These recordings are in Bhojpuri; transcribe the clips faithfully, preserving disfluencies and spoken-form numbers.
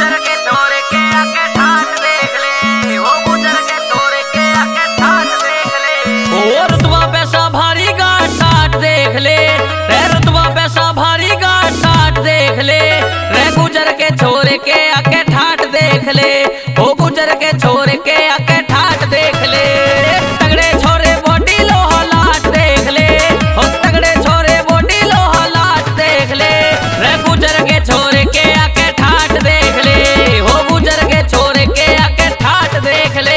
गुजर के छोरे के आके ठाट देख ले, वो गुजर के छोरे के आके ठाट देख ले। ओ रुतबा पैसा भारी गाठ साठ देख ले, रे रुतबा पैसा भारी गाठ साठ देख ले, रे गुजर के छोरे के आके ठाट देख ले, वो गुजर के छोरे के आके ठाट देख ले। तगड़े छोरे बॉडी लोहा लाट देख ले, हो तगड़े छोरे बॉडी लोहा लाट देख ले, रे गुजर के छोरे के आके ठाट देख ले, हो गुजर के छोरे के आके ठाट देख ले।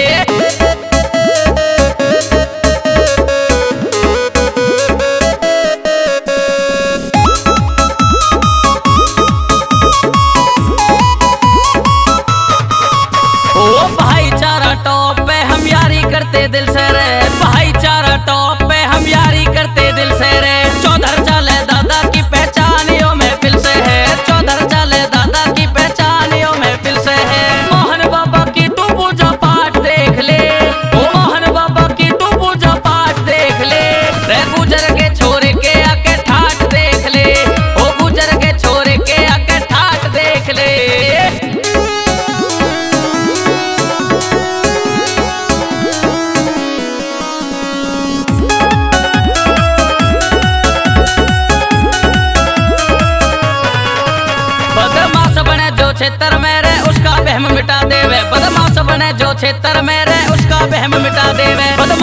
ओ भाईचारा टॉप पे हम यारी करते दिल से रे, भाईचारा टॉप पे हम यारी करते दिल से रे। चौधर चले दादा की पहचानियों में फिल से है, चौधर चले दादा की पहचानियों में फिल से है। मोहन बाबा की तू पूजा पाठ देख ले, ओ मोहन बाबा की तू पूजा पाठ देख ले, रे गुजर के छोरे के आके ठाट देख ले, ओ गुजर के छोरे के आके ठाट देख ले। बदमाश बने जो क्षेत्र में रहे उसका बहम मिटा देवे, बदमाश बने जो क्षेत्र में रहे उसका बहम मिटा देवे।